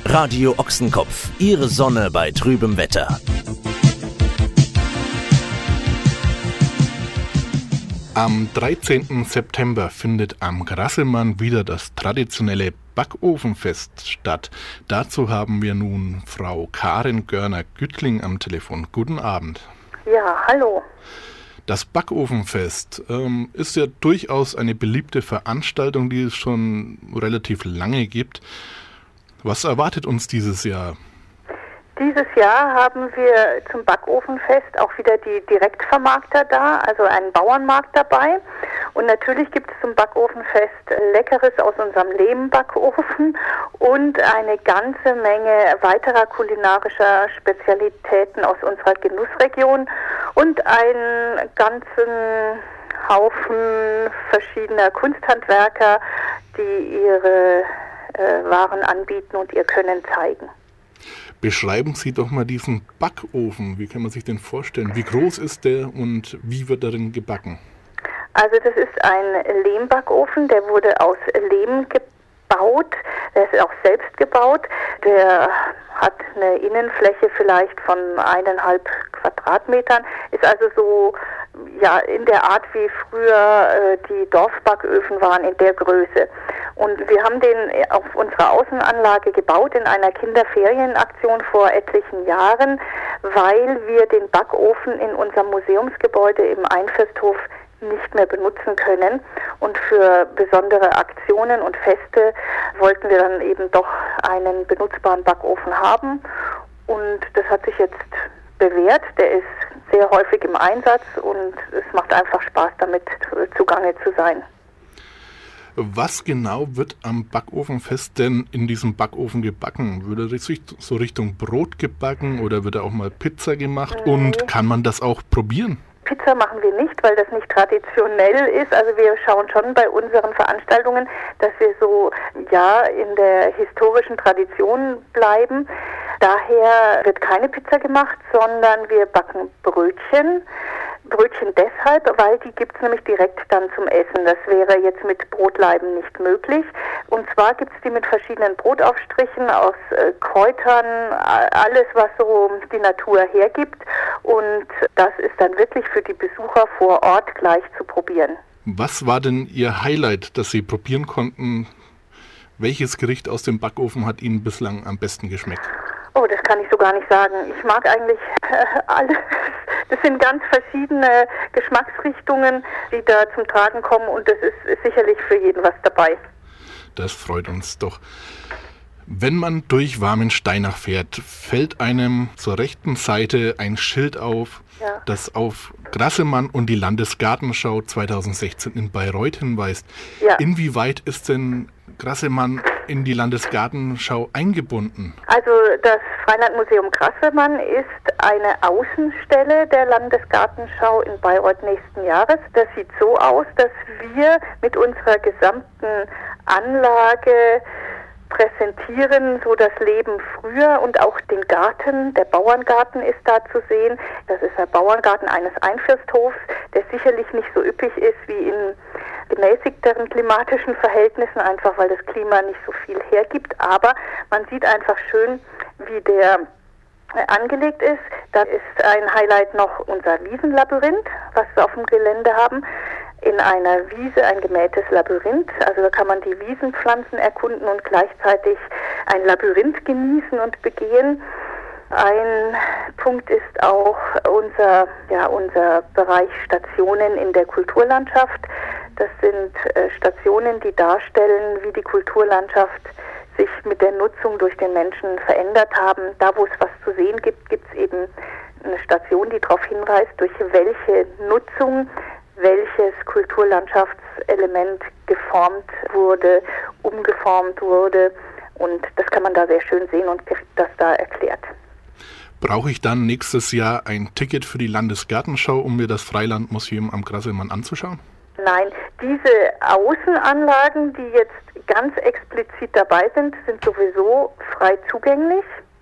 Radio Ochsenkopf, Ihre Sonne bei trübem Wetter. Am 13. September findet am Grasselmann wieder das traditionelle Backofenfest statt. Dazu haben wir nun Frau Karin Görner-Güttling am Telefon. Guten Abend. Ja, hallo. Das Backofenfest ist ja durchaus eine beliebte Veranstaltung, die es schon relativ lange gibt. Was erwartet uns dieses Jahr? Dieses Jahr haben wir zum Backofenfest auch wieder die Direktvermarkter da, also einen Bauernmarkt dabei. Und natürlich gibt es zum Backofenfest Leckeres aus unserem Lehmbackofen und eine ganze Menge weiterer kulinarischer Spezialitäten aus unserer Genussregion und einen ganzen Haufen verschiedener Kunsthandwerker, die ihre Waren anbieten und ihr Können zeigen. Beschreiben Sie doch mal diesen Backofen. Wie kann man sich den vorstellen? Wie groß ist der und wie wird darin gebacken? Also das ist ein Lehmbackofen, der wurde aus Lehm gebaut. Der ist auch selbst gebaut. Der hat eine Innenfläche vielleicht von 1,5 Quadratmetern. Ist also so in der Art, wie früher die Dorfbacköfen waren, in der Größe. Und wir haben den auf unserer Außenanlage gebaut in einer Kinderferienaktion vor etlichen Jahren, weil wir den Backofen in unserem Museumsgebäude im Einfürsthof nicht mehr benutzen können. Und für besondere Aktionen und Feste wollten wir dann eben doch einen benutzbaren Backofen haben. Und das hat sich jetzt bewährt. Der ist sehr häufig im Einsatz und es macht einfach Spaß, damit zugange zu sein. Was genau wird am Backofenfest denn in diesem Backofen gebacken? Wird er so Richtung Brot gebacken oder wird da auch mal Pizza gemacht? Nee. Und kann man das auch probieren? Pizza machen wir nicht, weil das nicht traditionell ist. Also wir schauen schon bei unseren Veranstaltungen, dass wir so in der historischen Tradition bleiben. Daher wird keine Pizza gemacht, sondern wir backen Brötchen. Brötchen deshalb, weil die gibt es nämlich direkt dann zum Essen. Das wäre jetzt mit Brotleiben nicht möglich. Und zwar gibt es die mit verschiedenen Brotaufstrichen aus Kräutern, alles, was so die Natur hergibt. Und das ist dann wirklich für die Besucher vor Ort gleich zu probieren. Was war denn Ihr Highlight, das Sie probieren konnten? Welches Gericht aus dem Backofen hat Ihnen bislang am besten geschmeckt? Oh, das kann ich so gar nicht sagen. Ich mag eigentlich alles. Das sind ganz verschiedene Geschmacksrichtungen, die da zum Tragen kommen und das ist sicherlich für jeden was dabei. Das freut uns doch. Wenn man durch Warmensteinach fährt, fällt einem zur rechten Seite ein Schild auf, das auf Grasselmann und die Landesgartenschau 2016 in Bayreuth hinweist. Ja. Inwieweit ist denn Grasselmann in die Landesgartenschau eingebunden? Also das Freilandmuseum Grasselmann ist eine Außenstelle der Landesgartenschau in Bayreuth nächsten Jahres. Das sieht so aus, dass wir mit unserer gesamten Anlage präsentieren, so das Leben früher und auch den Garten. Der Bauerngarten ist da zu sehen. Das ist der Bauerngarten eines Einfürsthofs, der sicherlich nicht so üppig ist wie in gemäßigteren klimatischen Verhältnissen, einfach weil das Klima nicht so viel hergibt. Aber man sieht einfach schön, wie der angelegt ist. Da ist ein Highlight noch unser Wiesenlabyrinth, was wir auf dem Gelände haben. In einer Wiese ein gemähtes Labyrinth. Also da kann man die Wiesenpflanzen erkunden und gleichzeitig ein Labyrinth genießen und begehen. Ein Punkt ist auch unser Bereich Stationen in der Kulturlandschaft. Das sind Stationen, die darstellen, wie die Kulturlandschaft sich mit der Nutzung durch den Menschen verändert haben. Da, wo es was zu sehen gibt, gibt es eben eine Station, die darauf hinweist, durch welche Nutzung welches Kulturlandschaftselement geformt wurde, umgeformt wurde. Und das kann man da sehr schön sehen und kriegt das da erklärt. Brauche ich dann nächstes Jahr ein Ticket für die Landesgartenschau, um mir das Freilandmuseum am Grasselmann anzuschauen? Nein, diese Außenanlagen, die jetzt ganz explizit dabei sind, sind sowieso frei zugänglich.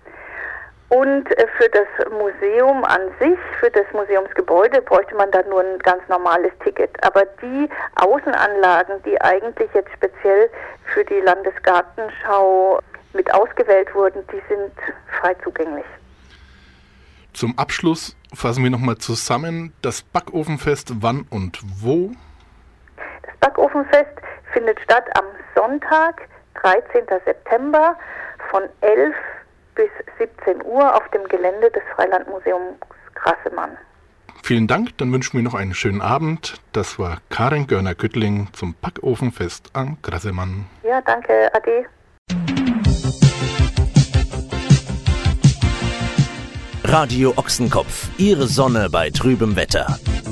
Und für das Museum an sich, für das Museumsgebäude, bräuchte man dann nur ein ganz normales Ticket. Aber die Außenanlagen, die eigentlich jetzt speziell für die Landesgartenschau mit ausgewählt wurden, die sind frei zugänglich. Zum Abschluss fassen wir nochmal zusammen, das Backofenfest wann und wo? Das Backofenfest findet statt am Sonntag, 13. September von 11 bis 17 Uhr auf dem Gelände des Freilandmuseums Grassemann. Vielen Dank, dann wünschen wir noch einen schönen Abend. Das war Karin Görner-Güttling zum Backofenfest am Grassemann. Ja, danke, ade. Radio Ochsenkopf, Ihre Sonne bei trübem Wetter.